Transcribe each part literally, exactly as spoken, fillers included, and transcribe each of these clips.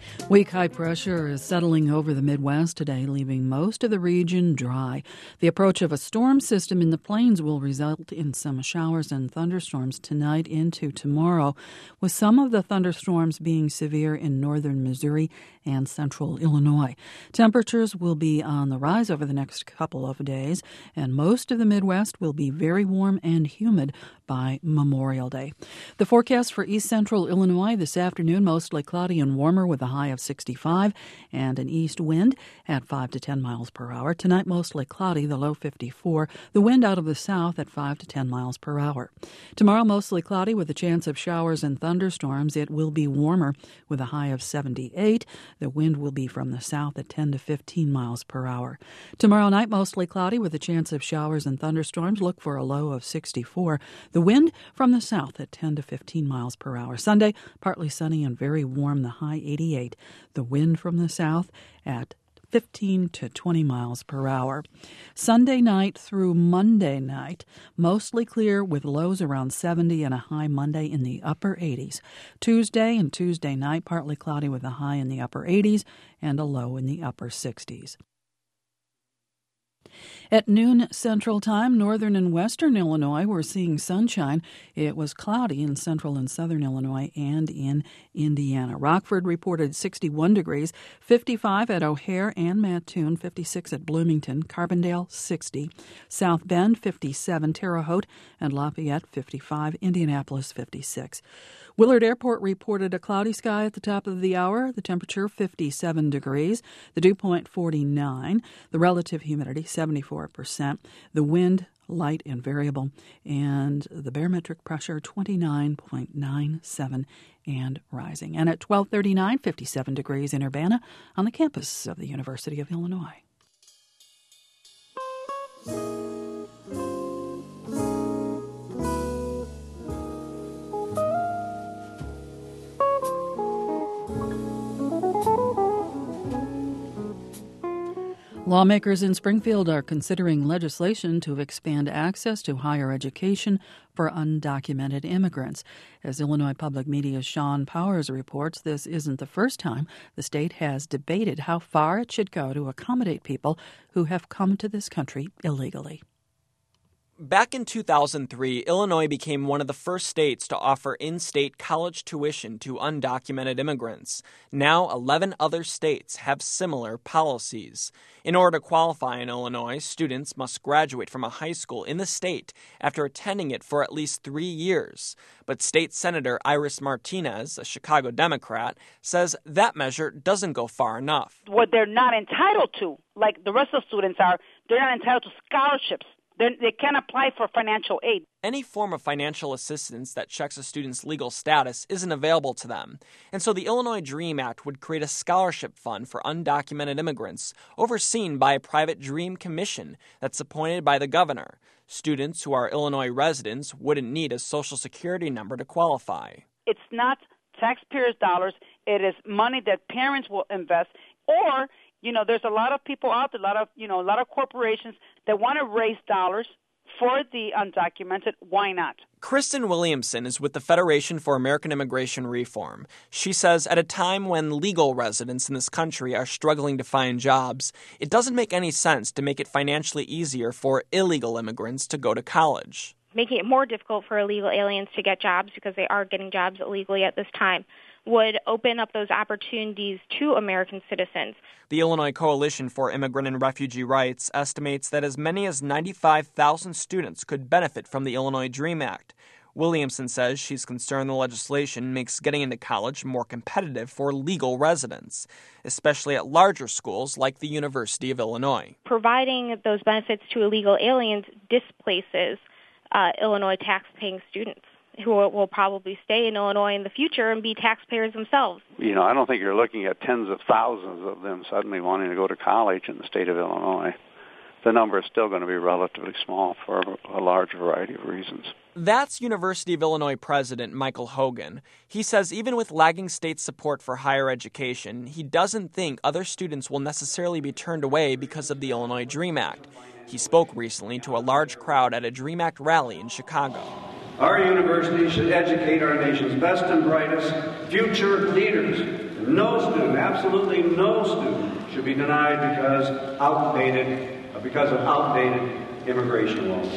Weak high pressure is settling over the Midwest today, leaving most of the region dry. The approach of a storm system in the plains will result in some showers and thunderstorms tonight into tomorrow, with some of the thunderstorms being severe in northern Missouri and central Illinois. Temperatures will be on the rise over the next couple of days, and most of the Midwest will be very warm and humid by Memorial Day. The forecast for east central Illinois this afternoon, mostly cloudy and warmer with a high of sixty-five and an east wind at five to ten miles per hour. Tonight, mostly cloudy, the low fifty-four. The wind out of the south at five to ten miles per hour. Tomorrow, mostly cloudy with a chance of showers and thunderstorms. It will be warmer with a high of seventy-eight. The wind will be from the south at ten to fifteen miles per hour. Tomorrow night, mostly cloudy with a chance of showers and thunderstorms. Look for a low of sixty-four. The wind from the south at ten to fifteen miles per hour. Sunday, partly sunny and very warm, the high eighty-eight. The wind from the south at fifteen to twenty miles per hour. Sunday night through Monday night, mostly clear with lows around seventy and a high Monday in the upper eighties. Tuesday and Tuesday night, partly cloudy with a high in the upper eighties and a low in the upper sixties. At noon Central Time, northern and western Illinois were seeing sunshine. It was cloudy in central and southern Illinois and in Indiana. Rockford reported sixty-one degrees, fifty-five at O'Hare and Mattoon, fifty-six at Bloomington, Carbondale sixty, South Bend fifty-seven, Terre Haute and Lafayette fifty-five, Indianapolis fifty-six. Willard Airport reported a cloudy sky at the top of the hour, the temperature fifty-seven degrees, the dew point forty-nine, the relative humidity seventy-four percent, the wind light and variable, and the barometric pressure twenty-nine point nine seven and rising. And at twelve thirty-nine, fifty-seven degrees in Urbana on the campus of the University of Illinois. Lawmakers in Springfield are considering legislation to expand access to higher education for undocumented immigrants. As Illinois Public Media's Sean Powers reports, this isn't the first time the state has debated how far it should go to accommodate people who have come to this country illegally. Back in two thousand three, Illinois became one of the first states to offer in-state college tuition to undocumented immigrants. Now, eleven other states have similar policies. In order to qualify in Illinois, students must graduate from a high school in the state after attending it for at least three years. But State Senator Iris Martinez, a Chicago Democrat, says that measure doesn't go far enough. What they're not entitled to, like the rest of the students are, they're not entitled to scholarships. They're, they can't apply for financial aid. Any form of financial assistance that checks a student's legal status isn't available to them. And so the Illinois DREAM Act would create a scholarship fund for undocumented immigrants, overseen by a private DREAM commission that's appointed by the governor. Students who are Illinois residents wouldn't need a Social Security number to qualify. It's not taxpayers' dollars. It is money that parents will invest, or you know, there's a lot of people out there, a lot of, you know, a lot of corporations that want to raise dollars for the undocumented. Why not? Kristen Williamson is with the Federation for American Immigration Reform. She says at a time when legal residents in this country are struggling to find jobs, it doesn't make any sense to make it financially easier for illegal immigrants to go to college. Making it more difficult for illegal aliens to get jobs because they are getting jobs illegally at this time would open up those opportunities to American citizens. The Illinois Coalition for Immigrant and Refugee Rights estimates that as many as ninety-five thousand students could benefit from the Illinois DREAM Act. Williamson says she's concerned the legislation makes getting into college more competitive for legal residents, especially at larger schools like the University of Illinois. Providing those benefits to illegal aliens displaces uh, Illinois tax-paying students who will probably stay in Illinois in the future and be taxpayers themselves. You know, I don't think you're looking at tens of thousands of them suddenly wanting to go to college in the state of Illinois. The number is still going to be relatively small for a large variety of reasons. That's University of Illinois President Michael Hogan. He says even with lagging state support for higher education, he doesn't think other students will necessarily be turned away because of the Illinois DREAM Act. He spoke recently to a large crowd at a DREAM Act rally in Chicago. Our university should educate our nation's best and brightest future leaders in No student, absolutely no student, should be denied because outdated, because of outdated immigration laws.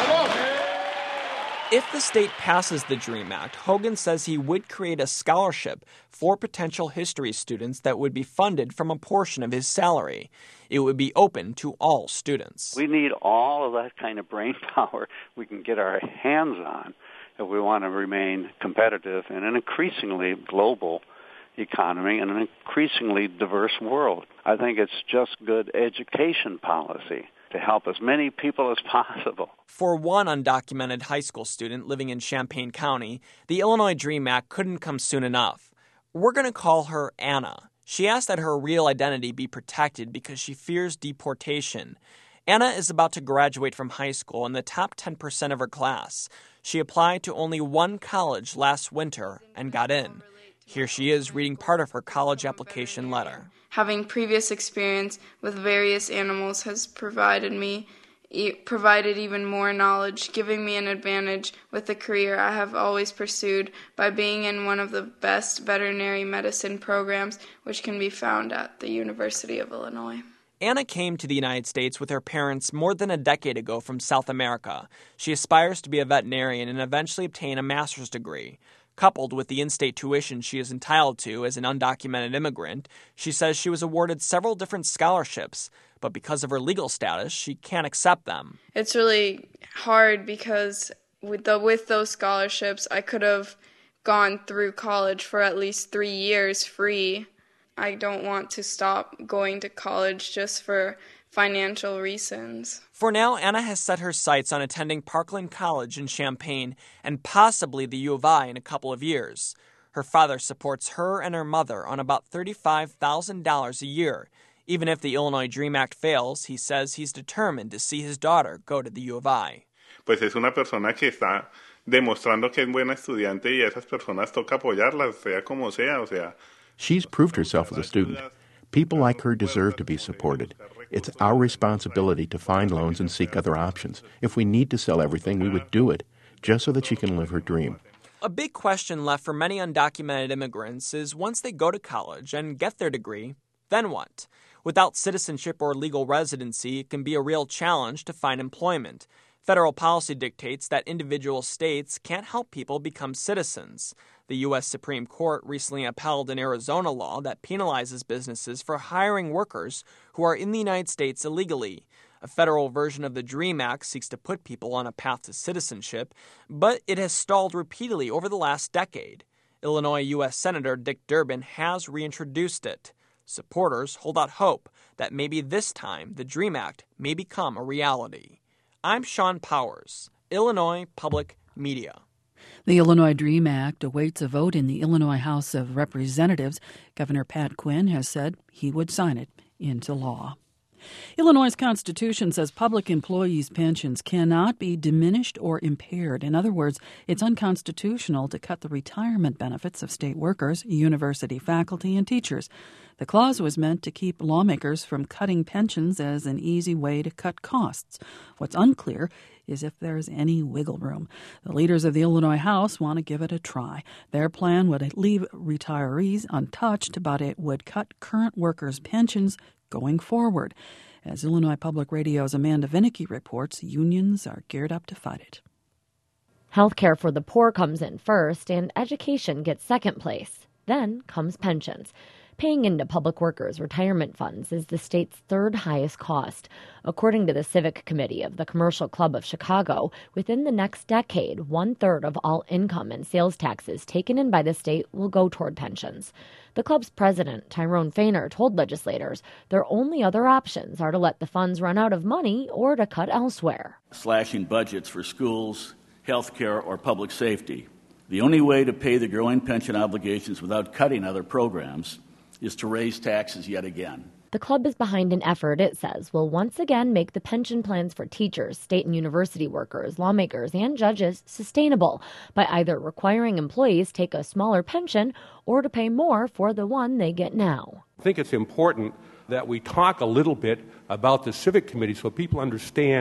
If the state passes the DREAM Act, Hogan says he would create a scholarship for potential history students that would be funded from a portion of his salary. It would be open to all students. We need all of that kind of brain power we can get our hands on if we want to remain competitive in an increasingly global economy and an increasingly diverse world. I think it's just good education policy to help as many people as possible. For one undocumented high school student living in Champaign County, the Illinois DREAM Act couldn't come soon enough. We're going to call her Anna. She asked that her real identity be protected because she fears deportation. Anna is about to graduate from high school in the top ten percent of her class. She applied to only one college last winter and got in. Here she is reading part of her college application letter. Having previous experience with various animals has provided me e- provided even more knowledge, giving me an advantage with the career I have always pursued by being in one of the best veterinary medicine programs which can be found at the University of Illinois. Anna came to the United States with her parents more than a decade ago from South America. She aspires to be a veterinarian and eventually obtain a master's degree. Coupled with the in-state tuition she is entitled to as an undocumented immigrant, she says she was awarded several different scholarships, but because of her legal status, she can't accept them. It's really hard because with the, with those scholarships, I could have gone through college for at least three years free. I don't want to stop going to college just for financial reasons. For now, Anna has set her sights on attending Parkland College in Champaign and possibly the U of I in a couple of years. Her father supports her and her mother on about thirty-five thousand dollars a year. Even if the Illinois DREAM Act fails, he says he's determined to see his daughter go to the U of I. Pues es una persona que está demostrando que es buena estudiante y esas personas toca apoyarlas, sea como sea, o sea. She's proved herself as a student. People like her deserve to be supported. It's our responsibility to find loans and seek other options. If we need to sell everything, we would do it, just so that she can live her dream. A big question left for many undocumented immigrants is once they go to college and get their degree, then what? Without citizenship or legal residency, it can be a real challenge to find employment. Federal policy dictates that individual states can't help people become citizens. The U S Supreme Court recently upheld an Arizona law that penalizes businesses for hiring workers who are in the United States illegally. A federal version of the DREAM Act seeks to put people on a path to citizenship, but it has stalled repeatedly over the last decade. Illinois U S Senator Dick Durbin has reintroduced it. Supporters hold out hope that maybe this time the DREAM Act may become a reality. I'm Sean Powers, Illinois Public Media. The Illinois DREAM Act awaits a vote in the Illinois House of Representatives. Governor Pat Quinn has said he would sign it into law. Illinois' Constitution says public employees' pensions cannot be diminished or impaired. In other words, it's unconstitutional to cut the retirement benefits of state workers, university faculty, and teachers. The clause was meant to keep lawmakers from cutting pensions as an easy way to cut costs. What's unclear is if there's any wiggle room. The leaders of the Illinois House want to give it a try. Their plan would leave retirees untouched, but it would cut current workers' pensions going forward. As Illinois Public Radio's Amanda Vinicky reports, unions are geared up to fight it. Healthcare for the poor comes in first, and education gets second place. Then comes pensions. Paying into public workers' retirement funds is the state's third highest cost. According to the Civic Committee of the Commercial Club of Chicago, within the next decade, one-third of all income and sales taxes taken in by the state will go toward pensions. The club's president, Tyrone Fainer, told legislators their only other options are to let the funds run out of money or to cut elsewhere. Slashing budgets for schools, health care, or public safety. The only way to pay the growing pension obligations without cutting other programs is to raise taxes yet again. The club is behind an effort, it says, will once again make the pension plans for teachers, state and university workers, lawmakers, and judges sustainable by either requiring employees take a smaller pension or to pay more for the one they get now. I think it's important that we talk a little bit about the Civic Committee so people understand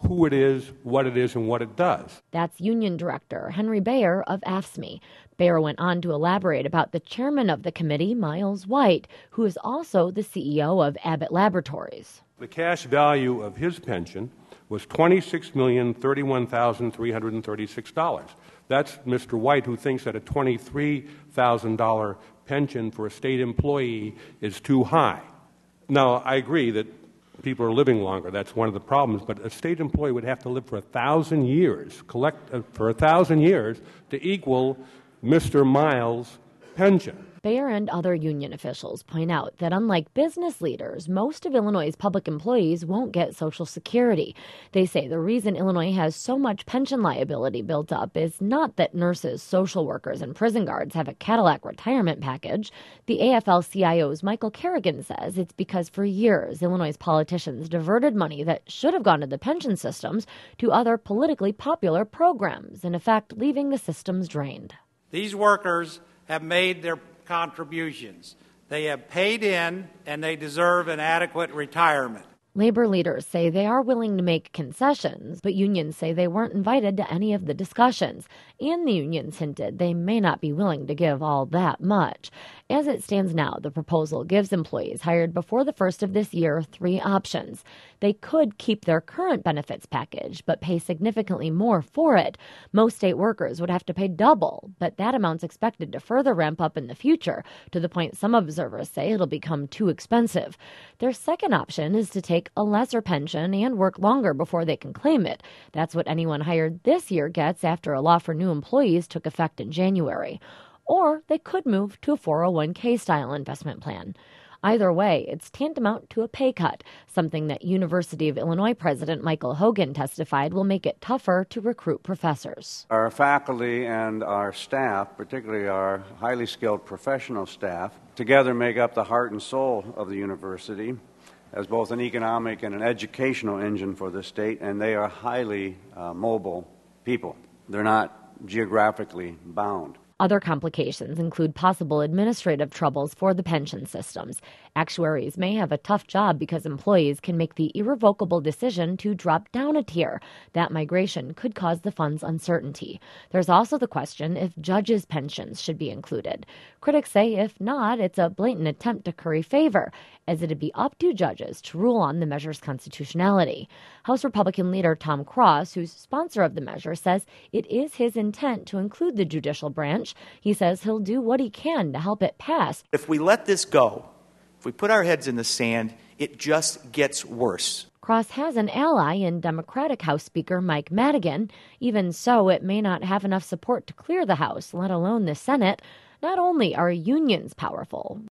who it is, what it is, and what it does. That's Union Director Henry Bayer of A F S C M E. Bayer went on to elaborate about the chairman of the committee, Miles White, who is also the C E O of Abbott Laboratories. The cash value of his pension was twenty-six million thirty-one thousand three hundred thirty-six dollars. That's Mister White, who thinks that a twenty-three thousand dollars pension for a state employee is too high. Now, I agree that people are living longer. That's one of the problems. But a state employee would have to live for a thousand years, collect uh, for a thousand years to equal Mister Miles' pension. Bayer and other union officials point out that unlike business leaders, most of Illinois' public employees won't get Social Security. They say the reason Illinois has so much pension liability built up is not that nurses, social workers, and prison guards have a Cadillac retirement package. The A F L C I O's Michael Kerrigan says it's because for years Illinois' politicians diverted money that should have gone to the pension systems to other politically popular programs, in effect leaving the systems drained. These workers have made their contributions. They have paid in, and they deserve an adequate retirement. Labor leaders say they are willing to make concessions, but unions say they weren't invited to any of the discussions, and the unions hinted they may not be willing to give all that much. As it stands now, the proposal gives employees hired before the first of this year three options. They could keep their current benefits package, but pay significantly more for it. Most state workers would have to pay double, but that amount's expected to further ramp up in the future, to the point some observers say it'll become too expensive. Their second option is to take a lesser pension and work longer before they can claim it. That's what anyone hired this year gets after a law for new employees took effect in January. Or they could move to a four oh one k style investment plan. Either way, it's tantamount to a pay cut, something that University of Illinois President Michael Hogan testified will make it tougher to recruit professors. Our faculty and our staff, particularly our highly skilled professional staff, together make up the heart and soul of the university as both an economic and an educational engine for the state, and they are highly uh, mobile people. They're not geographically bound. Other complications include possible administrative troubles for the pension systems. Actuaries may have a tough job because employees can make the irrevocable decision to drop down a tier. That migration could cause the fund's uncertainty. There's also the question if judges' pensions should be included. Critics say if not, it's a blatant attempt to curry favor, as it'd be up to judges to rule on the measure's constitutionality. House Republican leader Tom Cross, who's sponsor of the measure, says it is his intent to include the judicial branch. He says he'll do what he can to help it pass. If we let this go, if we put our heads in the sand, it just gets worse. Cross has an ally in Democratic House Speaker Mike Madigan. Even so, it may not have enough support to clear the House, let alone the Senate. Not only are unions powerful,